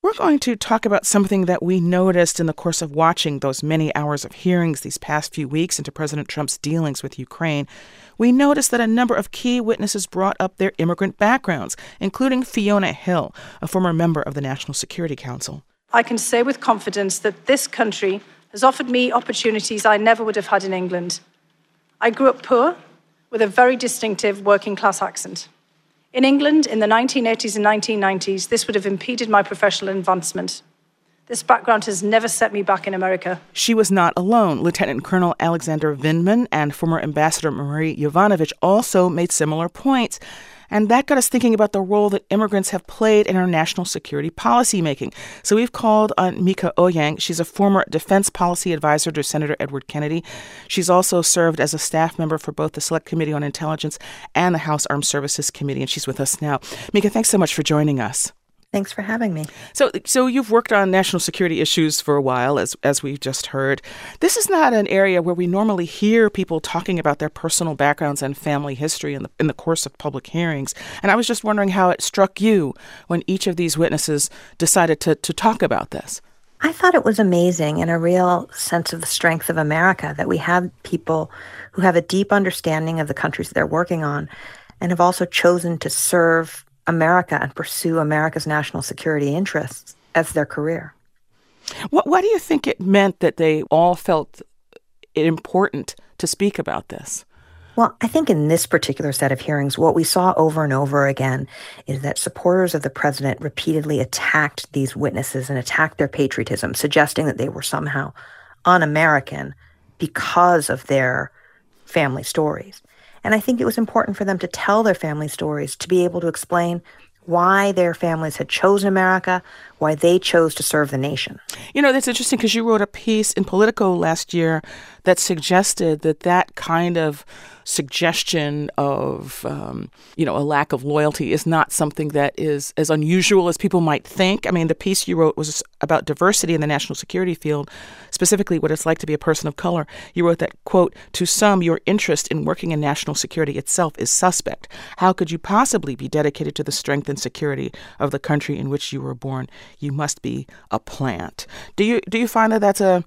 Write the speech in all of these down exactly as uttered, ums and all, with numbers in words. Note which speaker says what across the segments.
Speaker 1: we're going to talk about something that we noticed in the course of watching those many hours of hearings these past few weeks into President Trump's dealings with Ukraine. We noticed that a number of key witnesses brought up their immigrant backgrounds, including Fiona Hill, a former member of the National Security Council.
Speaker 2: I can say with confidence that this country has offered me opportunities I never would have had in England. I grew up poor, with a very distinctive working-class accent. In England, in the nineteen eighties and nineteen nineties, this would have impeded my professional advancement. This background has never set me back in America.
Speaker 1: She was not alone. Lieutenant Colonel Alexander Vindman and former Ambassador Marie Yovanovitch also made similar points. And that got us thinking about the role that immigrants have played in our national security policymaking. So we've called on Mika Oyang. She's a former defense policy advisor to Senator Edward Kennedy. She's also served as a staff member for both the Select Committee on Intelligence and the House Armed Services Committee, and she's with us now. Mika, thanks so much for joining us.
Speaker 3: Thanks for having me.
Speaker 1: So so you've worked on national security issues for a while, as as we've just heard. This is not an area where we normally hear people talking about their personal backgrounds and family history in the, in the course of public hearings. And I was just wondering how it struck you when each of these witnesses decided to, to talk about this.
Speaker 3: I thought it was amazing and a real sense of the strength of America that we have people who have a deep understanding of the countries they're working on and have also chosen to serve America and pursue America's national security interests as their career.
Speaker 1: What, why do you think it meant that they all felt it important to speak about this?
Speaker 3: Well, I think in this particular set of hearings, what we saw over and over again is that supporters of the president repeatedly attacked these witnesses and attacked their patriotism, suggesting that they were somehow un-American because of their family stories. And I think it was important for them to tell their family stories, to be able to explain why their families had chosen America, why they chose to serve the nation.
Speaker 1: You know, that's interesting because you wrote a piece in Politico last year that suggested that that kind of suggestion of, um, you know, a lack of loyalty is not something that is as unusual as people might think. I mean, the piece you wrote was about diversity in the national security field, specifically what it's like to be a person of color. You wrote that, quote, "To some, your interest in working in national security itself is suspect. How could you possibly be dedicated to the strength and security of the country in which you were born? You must be a plant." Do you do you find that that's a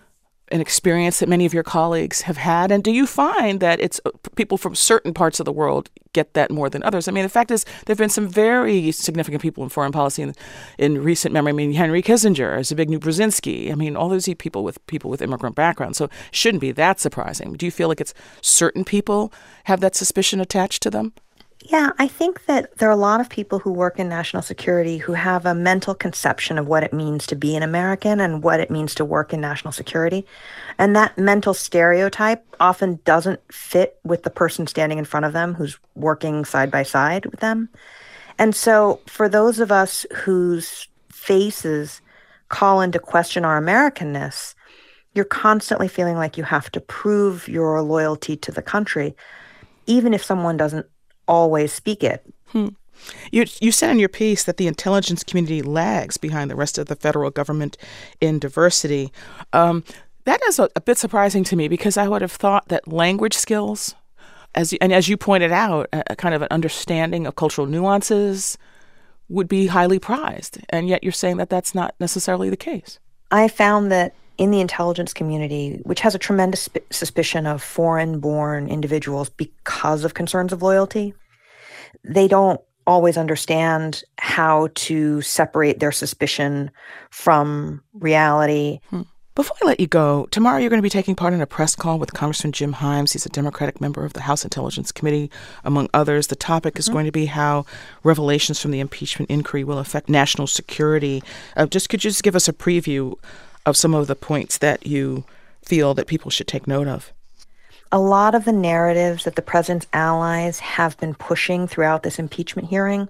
Speaker 1: an experience that many of your colleagues have had? And do you find that it's people from certain parts of the world get that more than others? I mean, the fact is there have been some very significant people in foreign policy in, in recent memory. I mean, Henry Kissinger, Zbigniew Brzezinski. I mean, all those people with people with immigrant backgrounds. So it shouldn't be that surprising. Do you feel like it's certain people have that suspicion attached to them?
Speaker 3: Yeah, I think that there are a lot of people who work in national security who have a mental conception of what it means to be an American and what it means to work in national security. And that mental stereotype often doesn't fit with the person standing in front of them who's working side by side with them. And so for those of us whose faces call into question our Americanness, you're constantly feeling like you have to prove your loyalty to the country, even if someone doesn't always speak it.
Speaker 1: Hmm. You you said in your piece that the intelligence community lags behind the rest of the federal government in diversity. Um, that is a, a bit surprising to me because I would have thought that language skills, as and as you pointed out, a, a kind of an understanding of cultural nuances would be highly prized. And yet you're saying that that's not necessarily the case.
Speaker 3: I found that in the intelligence community, which has a tremendous sp- suspicion of foreign-born individuals because of concerns of loyalty, they don't always understand how to separate their suspicion from reality.
Speaker 1: Hmm. Before I let you go, tomorrow you're going to be taking part in a press call with Congressman Jim Himes. He's a Democratic member of the House Intelligence Committee, among others. The topic is mm-hmm. going to be how revelations from the impeachment inquiry will affect national security. Uh, just could you just give us a preview of some of the points that you feel that people should take note of?
Speaker 3: A lot of the narratives that the president's allies have been pushing throughout this impeachment hearing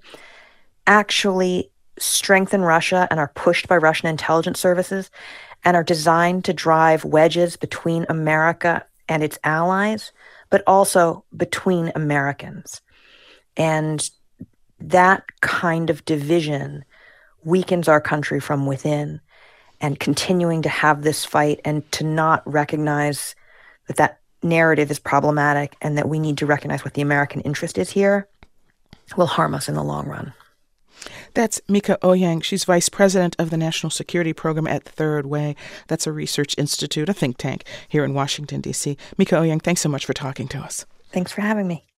Speaker 3: actually strengthen Russia and are pushed by Russian intelligence services and are designed to drive wedges between America and its allies, but also between Americans. And that kind of division weakens our country from within. And continuing to have this fight and to not recognize that that narrative is problematic and that we need to recognize what the American interest is here will harm us in the long run.
Speaker 1: That's Mika Owyang. She's vice president of the National Security Program at Third Way. That's a research institute, a think tank here in Washington, D C. Mika Owyang, thanks so much for talking to us.
Speaker 3: Thanks for having me.